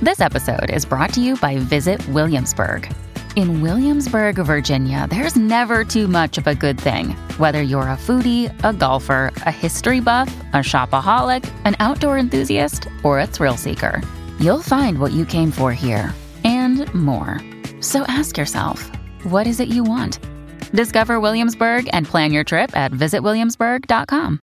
This episode is brought to you by Visit Williamsburg. In Williamsburg, Virginia, there's never too much of a good thing. Whether you're a foodie, a golfer, a history buff, a shopaholic, an outdoor enthusiast, or a thrill seeker, you'll find what you came for here and more. So ask yourself, what is it you want? Discover Williamsburg and plan your trip at visitwilliamsburg.com.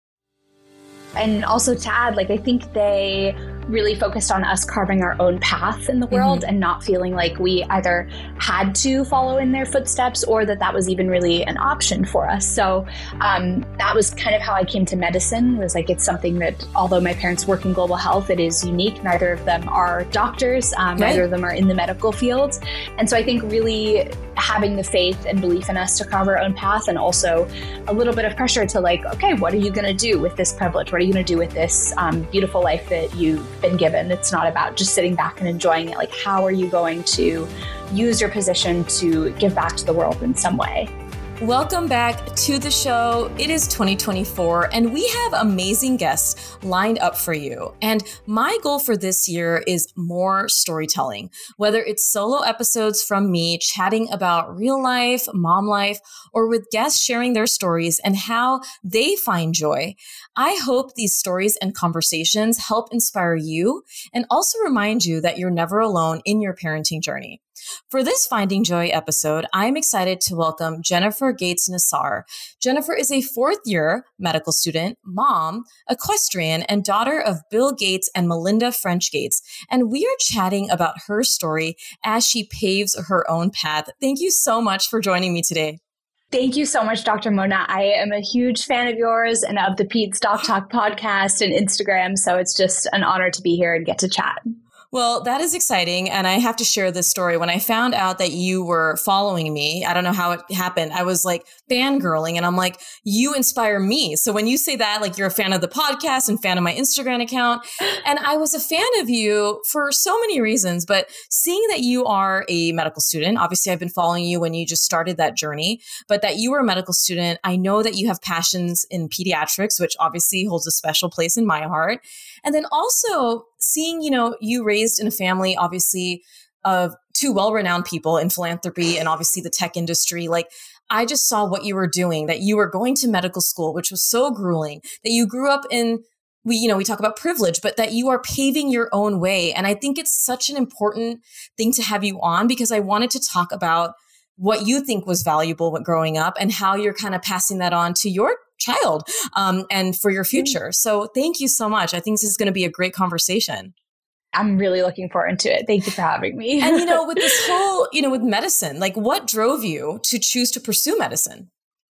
And also to add, I think they really focused on us carving our own path in the world and not feeling like we either had to follow in their footsteps or that was even really an option for us. So that was kind of how I came to medicine. It was it's something that, although my parents work in global health, it is unique. Neither of them are doctors. Neither of them are in the medical field. And so I think really having the faith and belief in us to carve our own path, and also a little bit of pressure to okay, what are you going to do with this privilege? What are you going to do with this beautiful life that you've been given? It's not about just sitting back and enjoying it. How are you going to use your position to give back to the world in some way? Welcome back to the show. It is 2024 and we have amazing guests lined up for you. And my goal for this year is more storytelling, whether it's solo episodes from me chatting about real life, mom life, or with guests sharing their stories and how they find joy. I hope these stories and conversations help inspire you and also remind you that you're never alone in your parenting journey. For this Finding Joy episode, I'm excited to welcome Jennifer Gates Nassar. Jennifer is a fourth-year medical student, mom, equestrian, and daughter of Bill Gates and Melinda French Gates. And we are chatting about her story as she paves her own path. Thank you so much for joining me today. Thank you so much, Dr. Mona. I am a huge fan of yours and of the Pete's Doc Talk podcast and Instagram. So it's just an honor to be here and get to chat. Well, that is exciting. And I have to share this story. When I found out that you were following me, I don't know how it happened. I was fangirling and I'm you inspire me. So when you say that, you're a fan of the podcast and fan of my Instagram account, and I was a fan of you for so many reasons, but seeing that you are a medical student, obviously I've been following you when you just started that journey, but that you were a medical student, I know that you have passions in pediatrics, which obviously holds a special place in my heart. And then also seeing, you raised in a family, obviously, of two well-renowned people in philanthropy and obviously the tech industry. I just saw what you were doing, that you were going to medical school, which was so grueling, that you grew up in, we talk about privilege, but that you are paving your own way. And I think it's such an important thing to have you on, because I wanted to talk about what you think was valuable when growing up and how you're kind of passing that on to your child and for your future. So thank you so much. I think this is going to be a great conversation. I'm really looking forward to it. Thank you for having me. And, with this whole, with medicine, what drove you to choose to pursue medicine?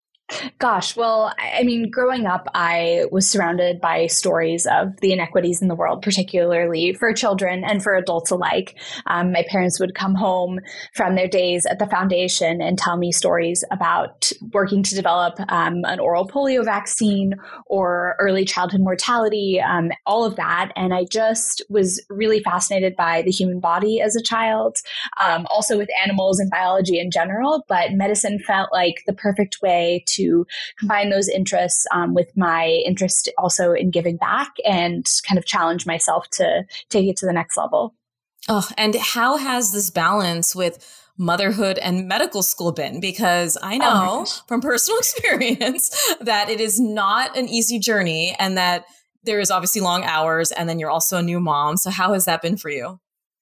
Gosh, well, growing up, I was surrounded by stories of the inequities in the world, particularly for children and for adults alike. My parents would come home from their days at the foundation and tell me stories about working to develop an oral polio vaccine or early childhood mortality, all of that. And I just was really fascinated by the human body as a child, also with animals and biology in general. But medicine felt like the perfect way to combine those interests with my interest also in giving back and kind of challenge myself to take it to the next level. Oh, and how has this balance with motherhood and medical school been? Because I know from personal experience that it is not an easy journey and that there is obviously long hours, and then you're also a new mom. So how has that been for you?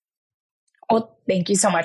Well, thank you so much.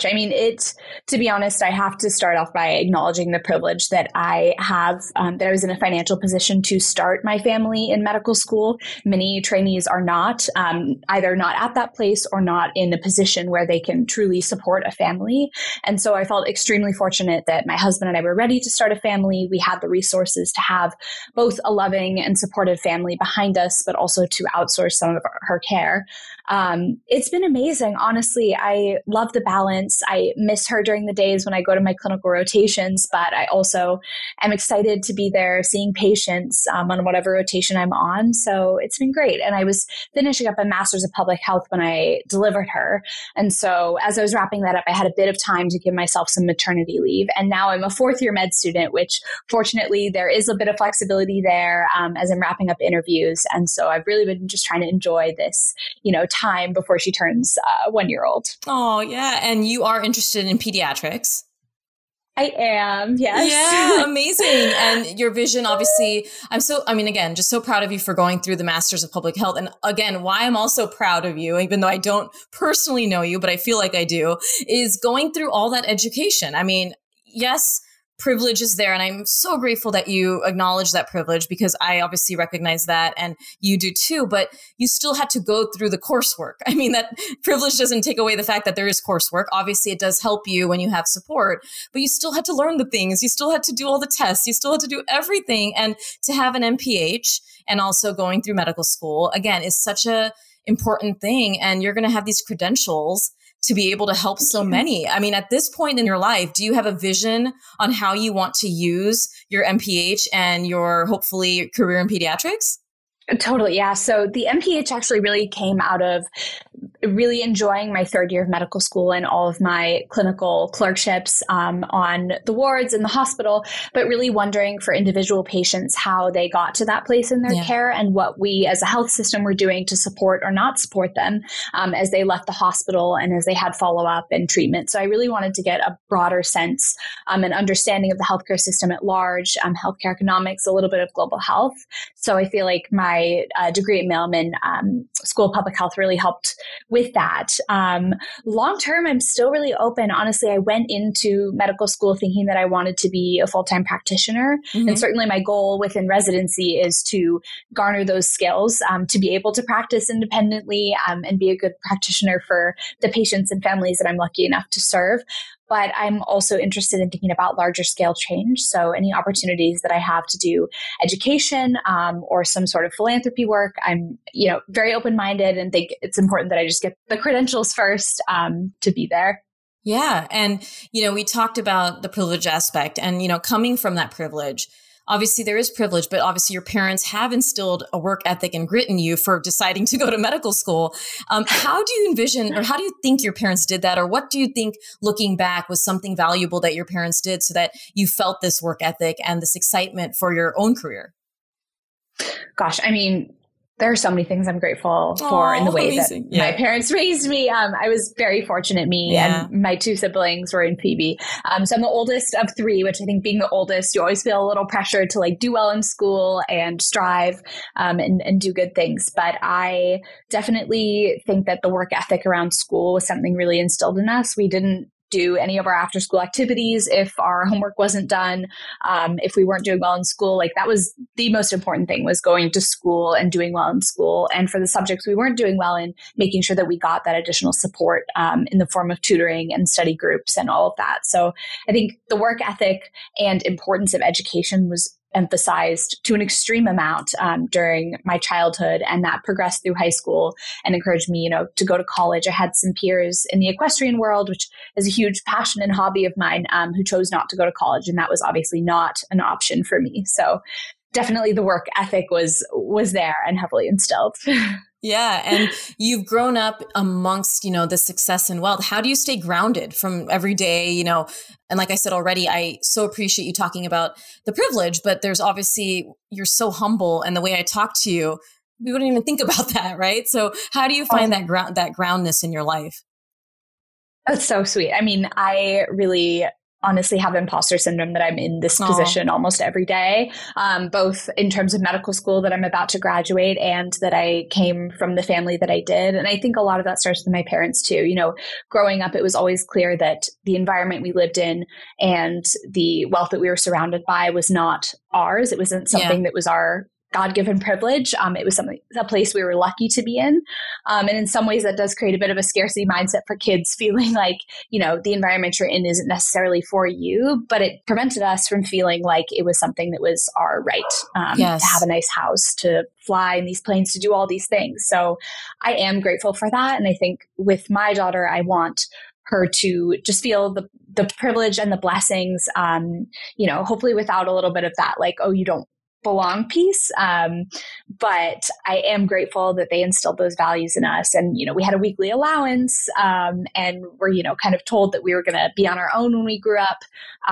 To be honest, I have to start off by acknowledging the privilege that I have, that I was in a financial position to start my family in medical school. Many trainees are not, either not at that place or not in a position where they can truly support a family. And so I felt extremely fortunate that my husband and I were ready to start a family. We had the resources to have both a loving and supportive family behind us, but also to outsource some of her care. It's been amazing. Honestly, I love love the balance. I miss her during the days when I go to my clinical rotations, but I also am excited to be there seeing patients on whatever rotation I'm on. So it's been great. And I was finishing up a master's of public health when I delivered her. And so as I was wrapping that up, I had a bit of time to give myself some maternity leave. And now I'm a fourth year med student, which fortunately there is a bit of flexibility there as I'm wrapping up interviews. And so I've really been just trying to enjoy this, time before she turns 1 year old. Oh, yeah. And you are interested in pediatrics. I am, yes. Yeah, amazing. And your vision, obviously, again, just so proud of you for going through the Masters of Public Health. And again, why I'm also proud of you, even though I don't personally know you, but I feel like I do, is going through all that education. I mean, yes, privilege is there. And I'm so grateful that you acknowledge that privilege, because I obviously recognize that and you do too, but you still had to go through the coursework. I mean, that privilege doesn't take away the fact that there is coursework. Obviously, it does help you when you have support, but you still had to learn the things. You still had to do all the tests. You still had to do everything. And to have an MPH and also going through medical school, again, is such a important thing. And you're going to have these credentials to be able to help so many. I mean, at this point in your life, do you have a vision on how you want to use your MPH and your hopefully career in pediatrics? Totally. Yeah. So the MPH actually really came out of really enjoying my third year of medical school and all of my clinical clerkships on the wards in the hospital, but really wondering for individual patients how they got to that place in their care and what we as a health system were doing to support or not support them as they left the hospital and as they had follow-up and treatment. So I really wanted to get a broader sense and understanding of the healthcare system at large, healthcare economics, a little bit of global health. So I feel like my degree at Mailman School of Public Health really helped with that. Long term, I'm still really open. Honestly, I went into medical school thinking that I wanted to be a full-time practitioner. Mm-hmm. And certainly my goal within residency is to garner those skills to be able to practice independently and be a good practitioner for the patients and families that I'm lucky enough to serve. But I'm also interested in thinking about larger scale change. So any opportunities that I have to do education or some sort of philanthropy work, I'm very open-minded and think it's important that I just get the credentials first to be there. Yeah. And, we talked about the privilege aspect and, coming from that privilege. Obviously, there is privilege, but obviously your parents have instilled a work ethic and grit in you for deciding to go to medical school. How do you envision, or how do you think your parents did that? Or what do you think, looking back, was something valuable that your parents did so that you felt this work ethic and this excitement for your own career? Gosh, I mean, there are so many things I'm grateful for in the way amazing. that my parents raised me. I was very fortunate, and my two siblings were in Phoebe. So I'm the oldest of three, which I think being the oldest, you always feel a little pressure to do well in school and strive and do good things. But I definitely think that the work ethic around school was something really instilled in us. We didn't do any of our after school activities if our homework wasn't done, if we weren't doing well in school. That was the most important thing, was going to school and doing well in school. And for the subjects we weren't doing well in, making sure that we got that additional support in the form of tutoring and study groups and all of that. So I think the work ethic and importance of education was emphasized to an extreme amount during my childhood, and that progressed through high school and encouraged me, to go to college. I had some peers in the equestrian world, which is a huge passion and hobby of mine, who chose not to go to college, and that was obviously not an option for me. So definitely the work ethic was there and heavily instilled. Yeah. And you've grown up amongst, the success and wealth. How do you stay grounded from every day, and like I said already, I so appreciate you talking about the privilege, but there's obviously, you're so humble. And the way I talk to you, we wouldn't even think about that. Right. So how do you find that groundness in your life? That's so sweet. I mean, I really honestly have imposter syndrome that I'm in this position almost every day, both in terms of medical school that I'm about to graduate and that I came from the family that I did. And I think a lot of that starts with my parents too. Growing up, it was always clear that the environment we lived in and the wealth that we were surrounded by was not ours. It wasn't something that was our God-given privilege. It was a place we were lucky to be in. And in some ways that does create a bit of a scarcity mindset for kids, feeling like, the environment you're in isn't necessarily for you, but it prevented us from feeling like it was something that was our right, to have a nice house, to fly in these planes, to do all these things. So I am grateful for that. And I think with my daughter, I want her to just feel the privilege and the blessings, hopefully without a little bit of that, like, oh, you don't belong piece. But I am grateful that they instilled those values in us. And, we had a weekly allowance, and we're, kind of told that we were going to be on our own when we grew up.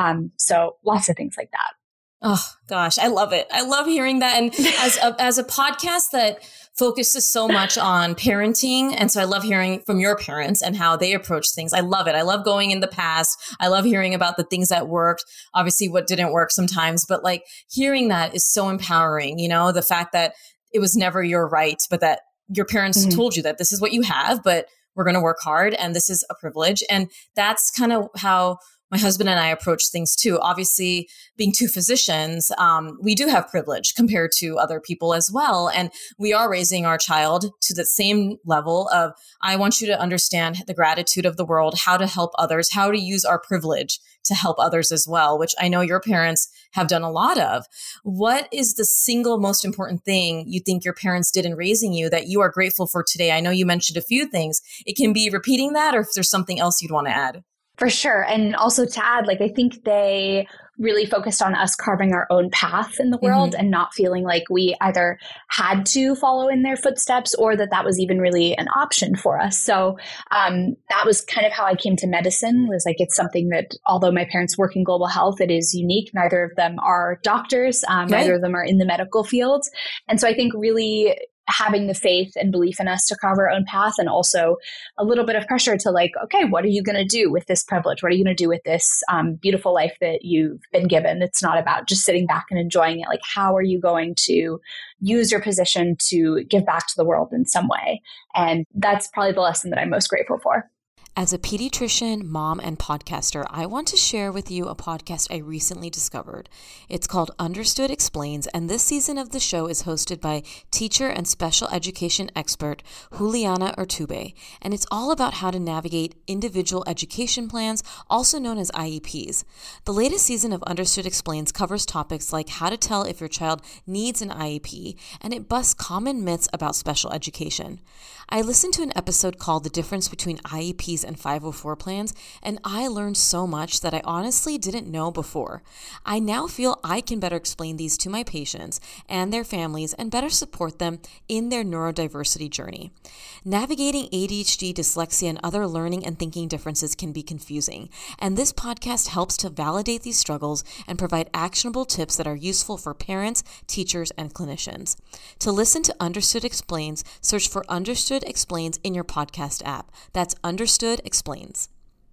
So lots of things like that. Oh gosh, I love it. I love hearing that. And as a podcast that focuses so much on parenting, and so I love hearing from your parents and how they approach things. I love it. I love going in the past. I love hearing about the things that worked, obviously what didn't work sometimes, but like hearing that is so empowering. The fact that it was never your right, but that your parents told you that this is what you have, but we're going to work hard and this is a privilege. And that's kind of how my husband and I approach things too. Obviously, being two physicians, we do have privilege compared to other people as well. And we are raising our child to the same level of, I want you to understand the gratitude of the world, how to help others, how to use our privilege to help others as well, which I know your parents have done a lot of. What is the single most important thing you think your parents did in raising you that you are grateful for today? I know you mentioned a few things. It can be repeating that, or if there's something else you'd want to add. For sure. And also to add, I think they really focused on us carving our own path in the world and not feeling like we either had to follow in their footsteps or that was even really an option for us. So that was kind of how I came to medicine, was like, it's something that, although my parents work in global health, it is unique. Neither of them are doctors. Neither of them are in the medical field. And so I think really having the faith and belief in us to carve our own path, and also a little bit of pressure to like, okay, what are you going to do with this privilege? What are you going to do with this beautiful life that you've been given? It's not about just sitting back and enjoying it. Like, how are you going to use your position to give back to the world in some way? And that's probably the lesson that I'm most grateful for. As a pediatrician, mom, and podcaster, I want to share with you a podcast I recently discovered. It's called Understood Explains, and this season of the show is hosted by teacher and special education expert Juliana Urtubey, and it's all about how to navigate individual education plans, also known as IEPs. The latest season of Understood Explains covers topics like how to tell if your child needs an IEP, and it busts common myths about special education. I listened to an episode called The Difference Between IEPs and 504 plans, and I learned so much that I honestly didn't know before. I now feel I can better explain these to my patients and their families and better support them in their neurodiversity journey. Navigating ADHD, dyslexia, and other learning and thinking differences can be confusing, and this podcast helps to validate these struggles and provide actionable tips that are useful for parents, teachers, and clinicians. To listen to Understood Explains, search for Understood Explains in your podcast app. That's Understood Explains.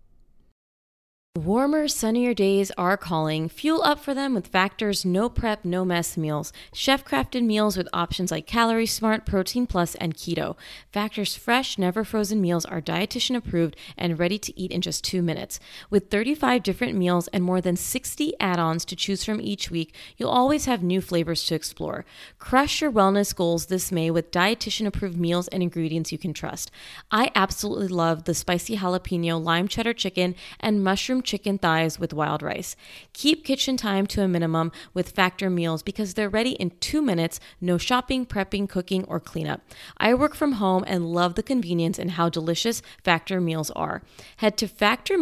Warmer, sunnier days are calling. Fuel up for them with Factor's no prep, no mess meals. Chef-crafted meals with options like Calorie Smart, Protein Plus, and Keto. Factor's fresh, never frozen meals are dietitian approved and ready to eat in just 2 minutes. With 35 different meals and more than 60 add-ons to choose from each week, you'll always have new flavors to explore. Crush your wellness goals this May with dietitian approved meals and ingredients you can trust. I absolutely love the spicy jalapeno, lime cheddar chicken, and mushroom chicken thighs with wild rice. Keep kitchen time to a minimum with Factor meals because they're ready in 2 minutes, no shopping, prepping, cooking, or cleanup. I work from home and love the convenience and how delicious Factor meals are. Head to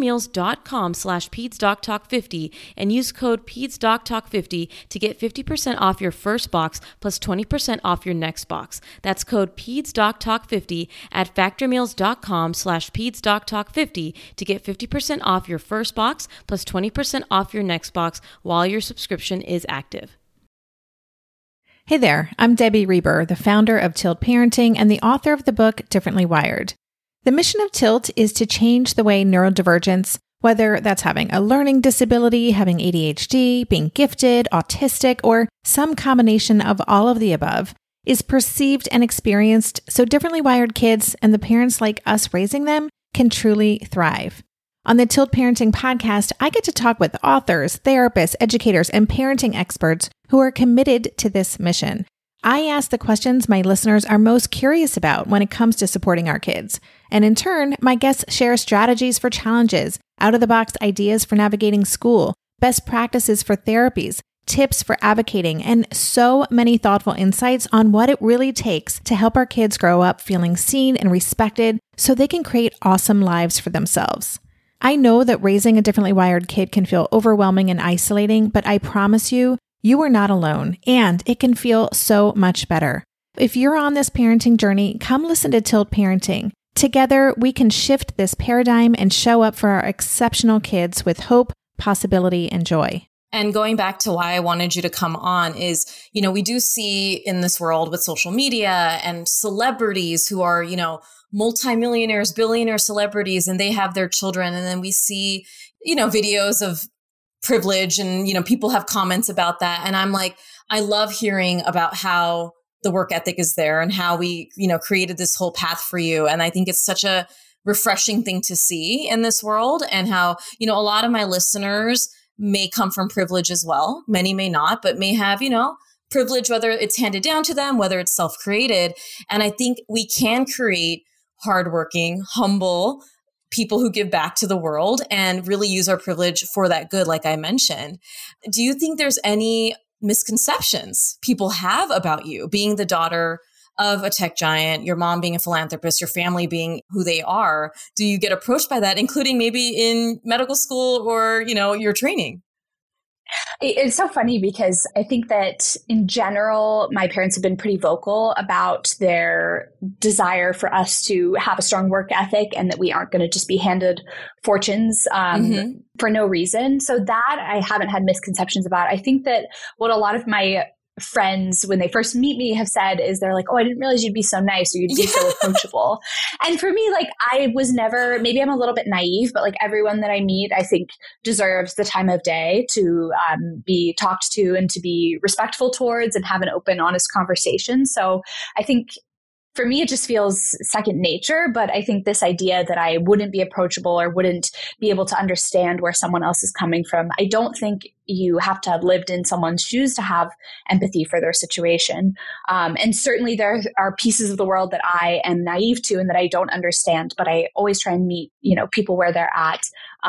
factormeals.com/PedsDocTalk50 and use code PedsDocTalk50 to get 50% off your first box plus 20% off your next box. That's code PedsDocTalk50 at factormeals.com/PedsDocTalk50 to get 50% off your first box plus 20% off your next box while your subscription is active. Hey there, I'm Debbie Reber, the founder of Tilt Parenting and the author of the book Differently Wired. The mission of Tilt is to change the way neurodivergence, whether that's having a learning disability, having ADHD, being gifted, autistic, or some combination of all of the above, is perceived and experienced so differently wired kids and the parents like us raising them can truly thrive. On the Tilt Parenting podcast, I get to talk with authors, therapists, educators, and parenting experts who are committed to this mission. I ask the questions my listeners are most curious about when it comes to supporting our kids. And in turn, my guests share strategies for challenges, out-of-the-box ideas for navigating school, best practices for therapies, tips for advocating, and so many thoughtful insights on what it really takes to help our kids grow up feeling seen and respected so they can create awesome lives for themselves. I know that raising a differently wired kid can feel overwhelming and isolating, but I promise you, you are not alone, and it can feel so much better. If you're on this parenting journey, come listen to Tilt Parenting. Together, we can shift this paradigm and show up for our exceptional kids with hope, possibility, and joy. And going back to why I wanted you to come on is, we do see in this world with social media and celebrities who are, multimillionaires, billionaire celebrities, and they have their children. And then we see, videos of privilege and, people have comments about that. And I'm like, I love hearing about how the work ethic is there and how we, created this whole path for you. And I think it's such a refreshing thing to see in this world, and how, a lot of my listeners may come from privilege as well. Many may not, but may have, privilege, whether it's handed down to them, whether it's self-created. And I think we can create hardworking, humble people who give back to the world and really use our privilege for that good, like I mentioned. Do you think there's any misconceptions people have about you being the daughter of a tech giant, your mom being a philanthropist, your family being who they are? Do you get approached by that, including maybe in medical school or, your training? It's so funny because I think that in general, my parents have been pretty vocal about their desire for us to have a strong work ethic and that we aren't going to just be handed fortunes for no reason. So that I haven't had misconceptions about. I think that what a lot of my friends, when they first meet me, have said is they're like, oh, I didn't realize you'd be so nice or you'd be so approachable. And for me, like, I was never, maybe I'm a little bit naive, but like everyone that I meet, I think deserves the time of day to be talked to and to be respectful towards and have an open, honest conversation. So I think for me, it just feels second nature. But I think this idea that I wouldn't be approachable or wouldn't be able to understand where someone else is coming from, I don't think you have to have lived in someone's shoes to have empathy for their situation. And certainly there are pieces of the world that I am naive to and that I don't understand, but I always try and meet, people where they're at.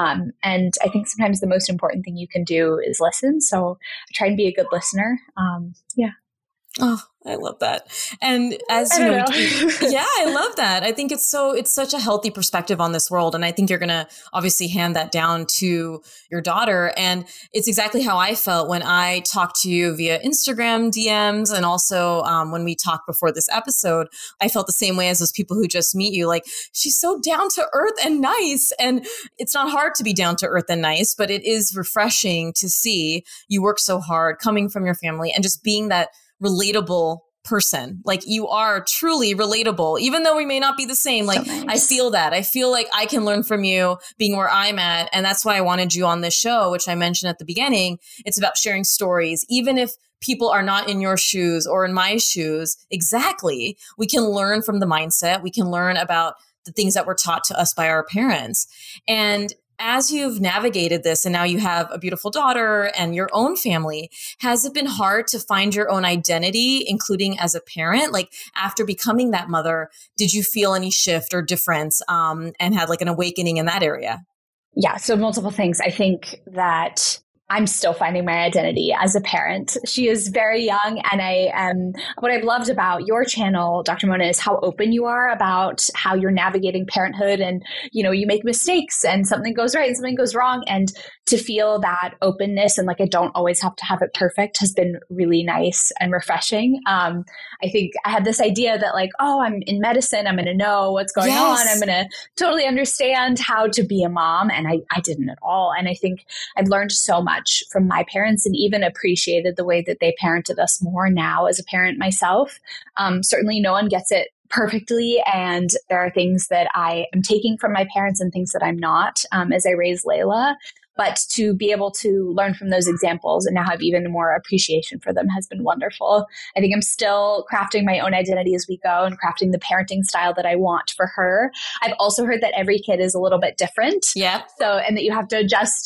And I think sometimes the most important thing you can do is listen. So I try and be a good listener. Yeah. Oh, I love that. And as you know, yeah, I love that. I think it's such a healthy perspective on this world. And I think you're going to obviously hand that down to your daughter. And it's exactly how I felt when I talked to you via Instagram DMs. And also when we talked before this episode, I felt the same way as those people who just meet you. Like, she's so down to earth and nice. And it's not hard to be down to earth and nice, but it is refreshing to see you work so hard coming from your family and just being that relatable person. Like, you are truly relatable, even though we may not be the same. Like, so nice. I feel that. I feel like I can learn from you being where I'm at. And that's why I wanted you on this show, which I mentioned at the beginning. It's about sharing stories, even if people are not in your shoes or in my shoes. Exactly. We can learn from the mindset. We can learn about the things that were taught to us by our parents. And as you've navigated this and now you have a beautiful daughter and your own family, has it been hard to find your own identity, including as a parent? Like, after becoming that mother, did you feel any shift or difference and had like an awakening in that area? Yeah, so multiple things. I think that I'm still finding my identity as a parent. She is very young. And what I've loved about your channel, Dr. Mona, is how open you are about how you're navigating parenthood. And, you make mistakes and something goes right and something goes wrong. And to feel that openness and like, I don't always have to have it perfect has been really nice and refreshing. I think I had this idea that like, oh, I'm in medicine, I'm going to know what's going on. I'm going to totally understand how to be a mom. And I didn't at all. And I think I've learned so much from my parents and even appreciated the way that they parented us more now as a parent myself. Certainly no one gets it perfectly. And there are things that I am taking from my parents and things that I'm not as I raise Layla. But to be able to learn from those examples and now have even more appreciation for them has been wonderful. I think I'm still crafting my own identity as we go and crafting the parenting style that I want for her. I've also heard that every kid is a little bit different. Yeah. So, and that you have to adjust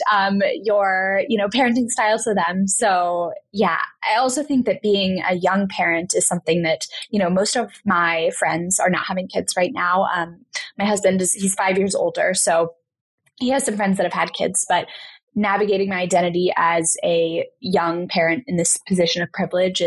your, parenting style to them. So yeah, I also think that being a young parent is something that, most of my friends are not having kids right now. My husband he's 5 years older. So he has some friends that have had kids, but navigating my identity as a young parent in this position of privilege is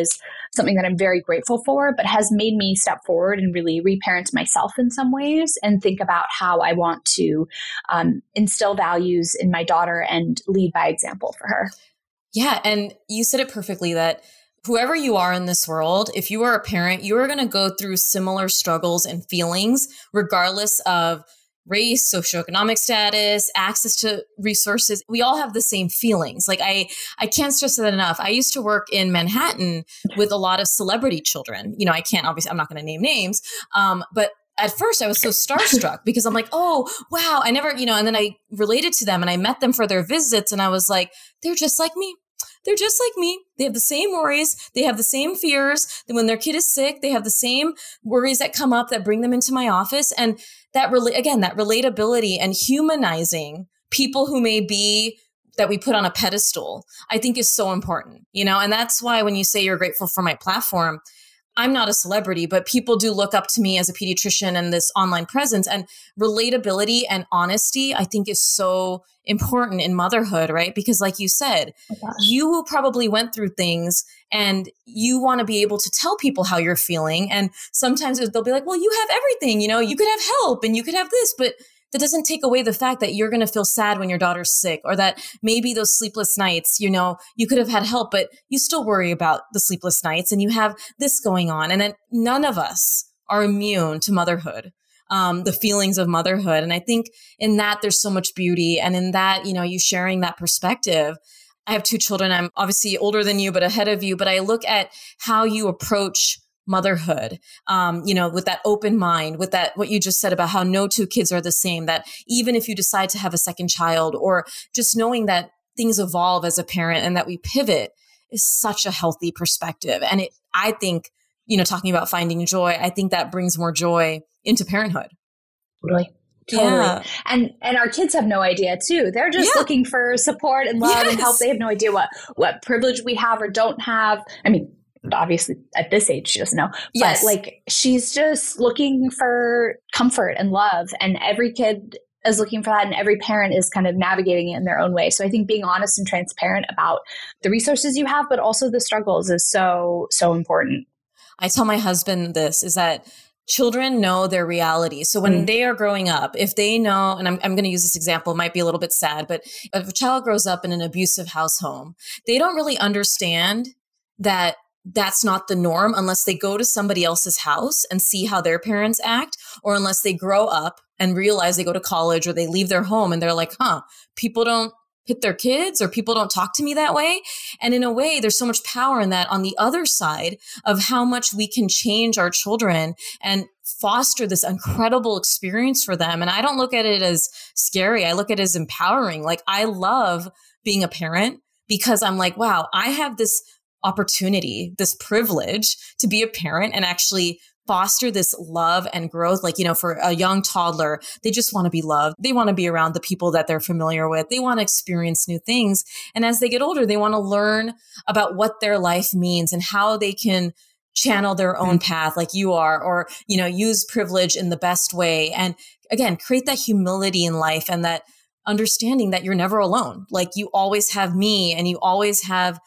something that I'm very grateful for, but has made me step forward and really reparent myself in some ways and think about how I want to instill values in my daughter and lead by example for her. Yeah. And you said it perfectly that whoever you are in this world, if you are a parent, you are going to go through similar struggles and feelings, regardless of race, socioeconomic status, access to resources. We all have the same feelings. Like I can't stress that enough. I used to work in Manhattan with a lot of celebrity children. You know, I'm not going to name names, but at first I was so starstruck because I'm like, oh, wow, I never, and then I related to them and I met them for their visits and I was like, they're just like me. They're just like me. They have the same worries. They have the same fears. When their kid is sick, they have the same worries that come up that bring them into my office. And that that relatability and humanizing people who may be that we put on a pedestal, I think is so important, and that's why when you say you're grateful for my platform, I'm not a celebrity, but people do look up to me as a pediatrician and this online presence, and relatability and honesty, I think is so important in motherhood, right? Because like you said, you probably went through things and you want to be able to tell people how you're feeling. And sometimes they'll be like, well, you have everything, you could have help and you could have this, but that doesn't take away the fact that you're going to feel sad when your daughter's sick, or that maybe those sleepless nights, you could have had help, but you still worry about the sleepless nights and you have this going on. And then none of us are immune to motherhood, the feelings of motherhood. And I think in that there's so much beauty. And in that, you sharing that perspective. I have 2 children. I'm obviously older than you, but ahead of you. But I look at how you approach motherhood, with that open mind, with that, what you just said about how no 2 kids are the same, that even if you decide to have a second child, or just knowing that things evolve as a parent and that we pivot, is such a healthy perspective. And I think, talking about finding joy, I think that brings more joy into parenthood. Really? Totally. Yeah. And our kids have no idea too. They're just looking for support and love and help. They have no idea what privilege we have or don't have. I mean, obviously at this age, she doesn't know, but she's just looking for comfort and love, and every kid is looking for that. And every parent is kind of navigating it in their own way. So I think being honest and transparent about the resources you have, but also the struggles, is so, so important. I tell my husband this, is that children know their reality. So when they are growing up, if they know, and I'm going to use this example, it might be a little bit sad, but if a child grows up in an abusive household, they don't really understand that that's not the norm unless they go to somebody else's house and see how their parents act, or unless they grow up and realize they go to college or they leave their home and they're like, people don't hit their kids, or people don't talk to me that way. And in a way, there's so much power in that on the other side of how much we can change our children and foster this incredible experience for them. And I don't look at it as scary. I look at it as empowering. Like, I love being a parent because I'm like, wow, I have this opportunity, this privilege to be a parent and actually foster this love and growth. Like, for a young toddler, they just want to be loved. They want to be around the people that they're familiar with. They want to experience new things. And as they get older, they want to learn about what their life means and how they can channel their own path like you are, or, use privilege in the best way. And again, create that humility in life and that understanding that you're never alone. Like, you always have me and you always have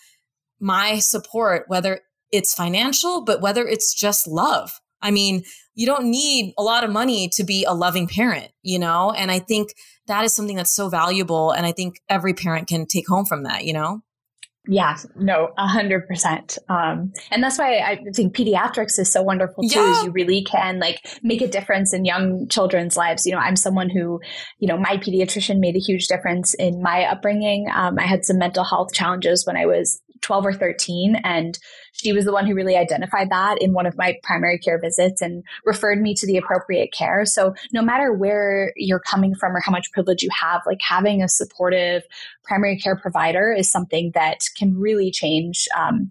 my support, whether it's financial, but whether it's just love. I mean, you don't need a lot of money to be a loving parent, And I think that is something that's so valuable. And I think every parent can take home from that, Yeah, no, 100%. And that's why I think pediatrics is so wonderful too, is you really can make a difference in young children's lives. I'm someone who, my pediatrician made a huge difference in my upbringing. I had some mental health challenges when I was 12 or 13, and she was the one who really identified that in one of my primary care visits and referred me to the appropriate care. So no matter where you're coming from or how much privilege you have, having a supportive primary care provider is something that can really change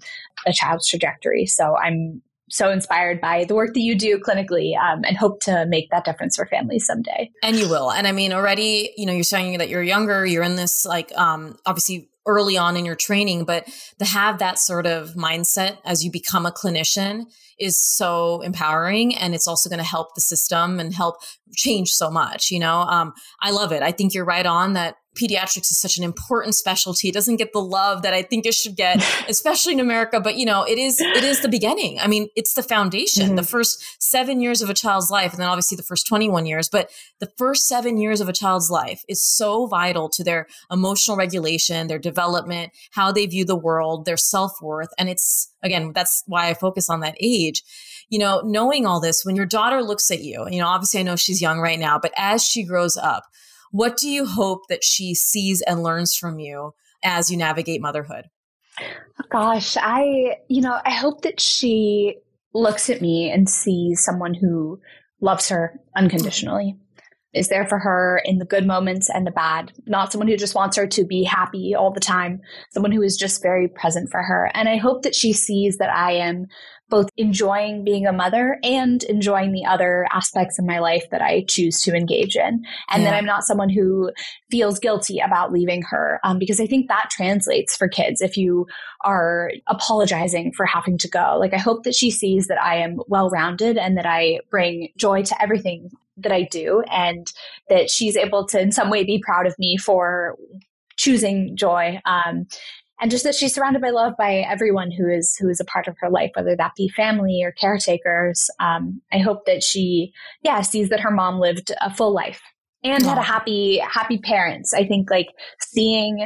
a child's trajectory. So I'm so inspired by the work that you do clinically, and hope to make that difference for families someday. And you will. And I mean, already, you're saying that you're younger, you're in this obviously early on in your training, but to have that sort of mindset as you become a clinician is so empowering. And it's also going to help the system and help change so much. I love it. I think you're right on that pediatrics is such an important specialty. It doesn't get the love that I think it should get, especially in America. But, it is the beginning. I mean, it's the foundation, the first 7 years of a child's life, and then obviously the first 21 years. But the first 7 years of a child's life is so vital to their emotional regulation, their development, how they view the world, their self-worth. And it's, again, that's why I focus on that age. Knowing all this, when your daughter looks at you, obviously I know she's young right now, but as she grows up, what do you hope that she sees and learns from you as you navigate motherhood? Gosh, I hope that she looks at me and sees someone who loves her unconditionally, is there for her in the good moments and the bad, not someone who just wants her to be happy all the time, someone who is just very present for her. And I hope that she sees that I am both enjoying being a mother and enjoying the other aspects of my life that I choose to engage in. And that I'm not someone who feels guilty about leaving her, because I think that translates for kids if you are apologizing for having to go. Like, I hope that she sees that I am well-rounded and that I bring joy to everything that I do, and that she's able to in some way be proud of me for choosing joy. And just that she's surrounded by love by everyone who is a part of her life, whether that be family or caretakers. I hope that she, sees that her mom lived a full life and had a happy parents. I think like seeing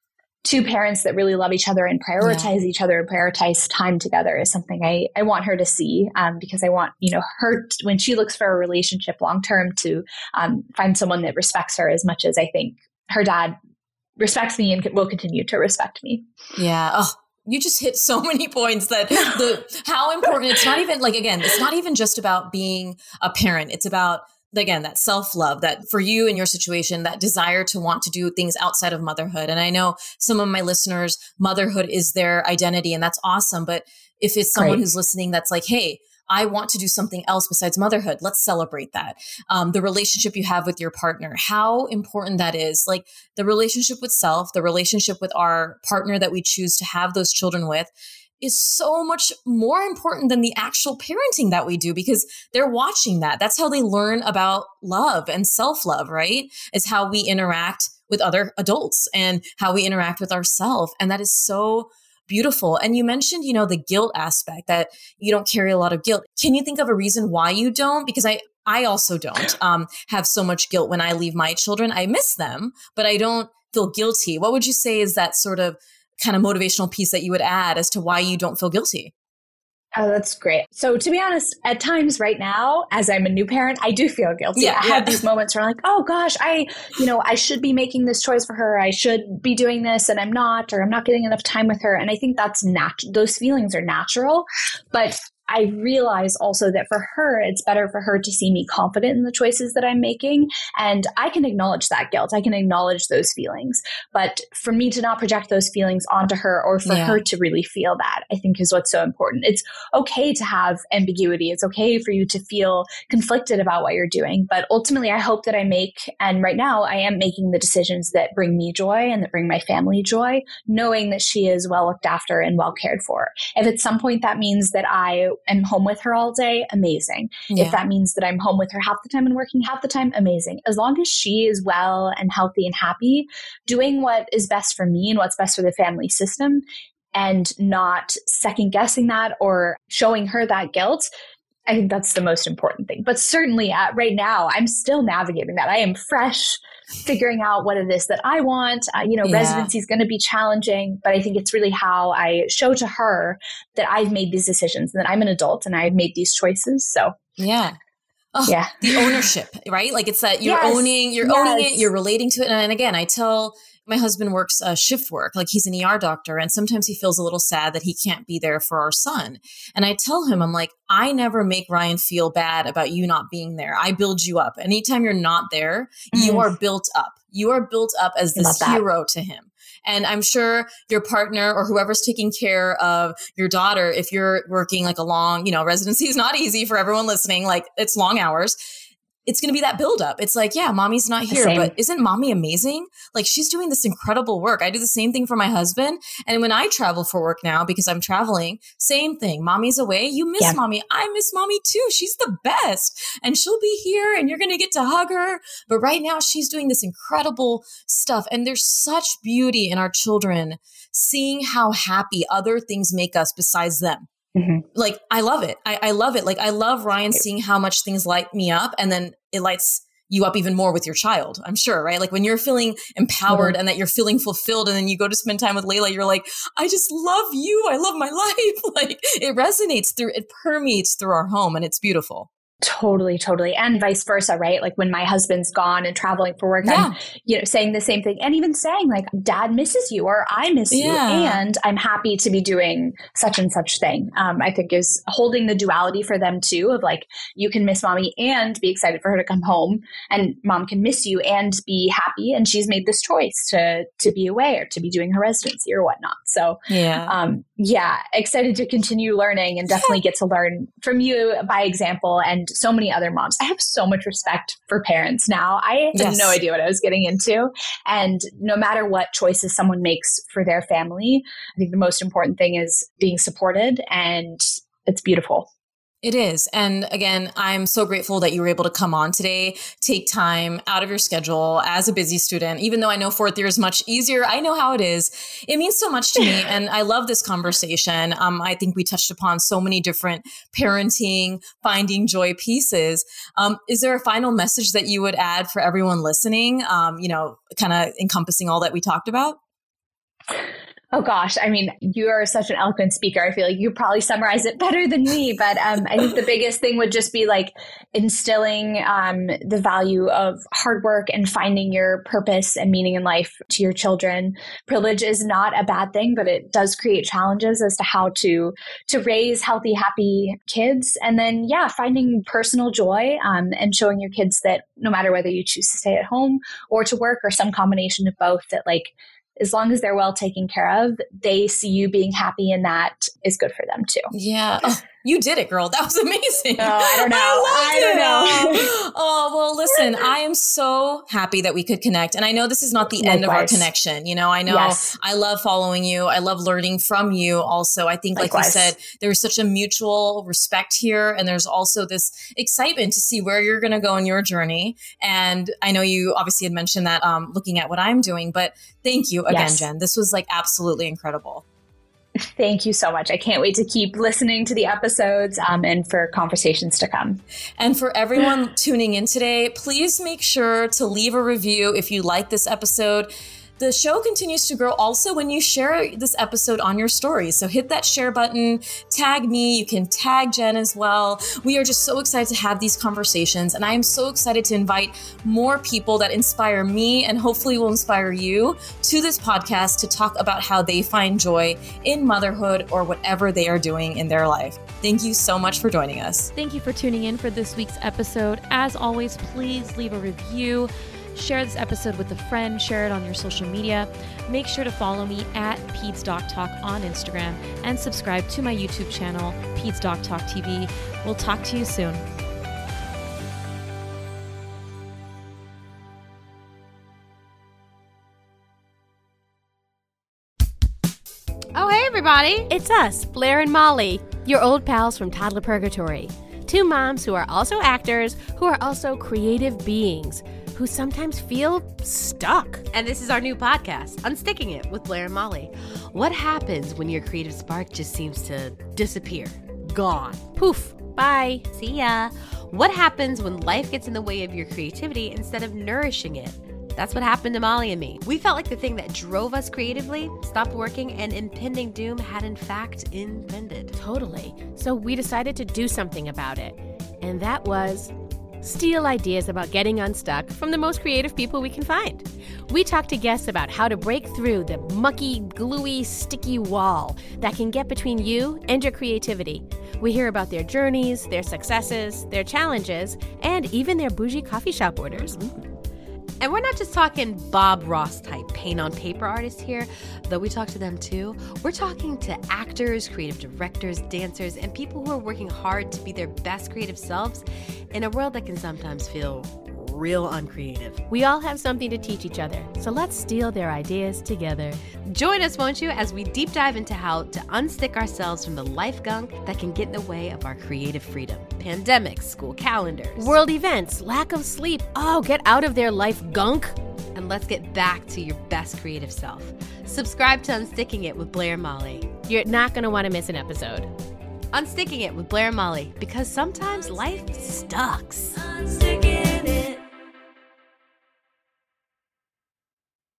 two parents that really love each other and prioritize each other and prioritize time together is something I want her to see, because I want, her, when she looks for a relationship long-term, to find someone that respects her as much as I think her dad respects me and will continue to respect me. Yeah. Oh, you just hit so many points that how important. It's not even like, again, it's not even just about being a parent. It's about, again, that self-love, that for you in your situation, that desire to want to do things outside of motherhood. And I know some of my listeners, motherhood is their identity, and that's awesome. But if it's someone who's listening that's like, hey, I want to do something else besides motherhood, let's celebrate that. The relationship you have with your partner, how important that is. Like the relationship with self, the relationship with our partner that we choose to have those children with, is so much more important than the actual parenting that we do, because they're watching that. That's how they learn about love and self-love, right? Is how we interact with other adults and how we interact with ourselves. And that is so beautiful. And you mentioned, the guilt aspect, that you don't carry a lot of guilt. Can you think of a reason why you don't? Because I also don't have so much guilt when I leave my children. I miss them, but I don't feel guilty. What would you say is that sort of kind of motivational piece that you would add as to why you don't feel guilty? Oh, that's great. So to be honest, at times right now, as I'm a new parent, I do feel guilty. I have these moments where I'm like, oh gosh, I should be making this choice for her. I should be doing this and I'm not, or I'm not getting enough time with her. And I think that's those feelings are natural, but I realize also that for her, it's better for her to see me confident in the choices that I'm making. And I can acknowledge that guilt. I can acknowledge those feelings. But for me to not project those feelings onto her, or for her to really feel that, I think is what's so important. It's okay to have ambiguity. It's okay for you to feel conflicted about what you're doing. But ultimately, I hope that I make, and right now I am making the decisions that bring me joy and that bring my family joy, knowing that she is well looked after and well cared for. If at some point that means that I am home with her all day, amazing. If that means that I'm home with her half the time and working half the time, amazing. As long as she is well and healthy and happy, doing what is best for me and what's best for the family system, and not second guessing that or showing her that guilt, I think that's the most important thing. But certainly right now, I'm still navigating that. I am fresh, figuring out what it is that I want. Residency is going to be challenging, but I think it's really how I show to her that I've made these decisions and that I'm an adult and I've made these choices. So the ownership, right? Like it's that you're owning it, you're relating to it. And again, I tell my husband works shift work, like he's an ER doctor. And sometimes he feels a little sad that he can't be there for our son. And I tell him, I'm like, I never make Ryan feel bad about you not being there. I build you up. Anytime you're not there, you are built up. You are built up as this hero to him. And I'm sure your partner or whoever's taking care of your daughter, if you're working like a long, residency is not easy for everyone listening, like it's long hours. it's going to be that buildup. It's like, yeah, mommy's not here, but isn't mommy amazing? Like she's doing this incredible work. I do the same thing for my husband. And when I travel for work now, because I'm traveling, same thing. Mommy's away. You miss mommy. I miss mommy too. She's the best. And she'll be here and you're going to get to hug her. But right now she's doing this incredible stuff. And there's such beauty in our children, seeing how happy other things make us besides them. Mm-hmm. Like, I love it. I love it. Like, I love Ryan seeing how much things light me up, and then it lights you up even more with your child, I'm sure, right? Like when you're feeling empowered and that you're feeling fulfilled, and then you go to spend time with Layla, you're like, I just love you. I love my life. Like it resonates through, it permeates through our home, and it's beautiful. Totally. And vice versa, right? Like when my husband's gone and traveling for work, I'm, saying the same thing, and even saying like, Dad misses you, or I miss you, and I'm happy to be doing such and such thing. I think is holding the duality for them too, of like, you can miss mommy and be excited for her to come home, and mom can miss you and be happy. And she's made this choice to be away or to be doing her residency or whatnot. So excited to continue learning, and definitely get to learn from you by example, and so many other moms. I have so much respect for parents now. I had no idea what I was getting into. And no matter what choices someone makes for their family, I think the most important thing is being supported, and it's beautiful. It is. And again, I'm so grateful that you were able to come on today, take time out of your schedule as a busy student. Even though I know fourth year is much easier, I know how it is. It means so much to me. And I love this conversation. I think we touched upon so many different parenting, finding joy pieces. Is there a final message that you would add for everyone listening, kind of encompassing all that we talked about? Oh gosh, I mean, you are such an eloquent speaker. I feel like you probably summarize it better than me. But I think the biggest thing would just be like instilling the value of hard work and finding your purpose and meaning in life to your children. Privilege is not a bad thing, but it does create challenges as to how to raise healthy, happy kids. And then, finding personal joy and showing your kids that no matter whether you choose to stay at home or to work or some combination of both, that like, as long as they're well taken care of, they see you being happy, and that is good for them too. Yeah. Oh, you did it, girl. That was amazing. Oh, I don't know. I don't know. Oh, well, listen, I am so happy that we could connect. And I know this is not the end of our connection. I know I love following you. I love learning from you also. I think, like you said, there's such a mutual respect here. And there's also this excitement to see where you're going to go in your journey. And I know you obviously had mentioned that looking at what I'm doing, but thank you again, Jen. This was like absolutely incredible. Thank you so much. I can't wait to keep listening to the episodes and for conversations to come. And for everyone tuning in today, please make sure to leave a review if you like this episode. The show continues to grow also when you share this episode on your stories. So hit that share button, tag me. You can tag Jen as well. We are just so excited to have these conversations. And I am so excited to invite more people that inspire me and hopefully will inspire you to this podcast to talk about how they find joy in motherhood or whatever they are doing in their life. Thank you so much for joining us. Thank you for tuning in for this week's episode. As always, please leave a review. Share this episode with a friend, share it on your social media. Make sure to follow me at PedsDocTalk on Instagram and subscribe to my YouTube channel, PedsDocTalk TV. We'll talk to you soon. Oh, hey everybody! It's us, Blair and Molly, your old pals from Toddler Purgatory. Two moms who are also actors, who are also creative beings, who sometimes feel stuck. And this is our new podcast, Unsticking It with Blair and Molly. What happens when your creative spark just seems to disappear? Gone. Poof. Bye. See ya. What happens when life gets in the way of your creativity instead of nourishing it? That's what happened to Molly and me. We felt like the thing that drove us creatively stopped working, and impending doom had in fact impended. Totally. So we decided to do something about it. And that was steal ideas about getting unstuck from the most creative people we can find. We talk to guests about how to break through the mucky, gluey, sticky wall that can get between you and your creativity. We hear about their journeys, their successes, their challenges, and even their bougie coffee shop orders. And we're not just talking Bob Ross type paint on paper artists here, though we talk to them too. We're talking to actors, creative directors, dancers, and people who are working hard to be their best creative selves in a world that can sometimes feel real uncreative. We all have something to teach each other, so let's steal their ideas together. Join us, won't you, as we deep dive into how to unstick ourselves from the life gunk that can get in the way of our creative freedom. Pandemics, school calendars, World events, lack of sleep. Oh, get out of their life gunk. and let's get back to your best creative self. Subscribe to Unsticking It with Blair and Molly. You're not going to want to miss an episode. Unsticking It with Blair and Molly, because sometimes life sucks. Unsticking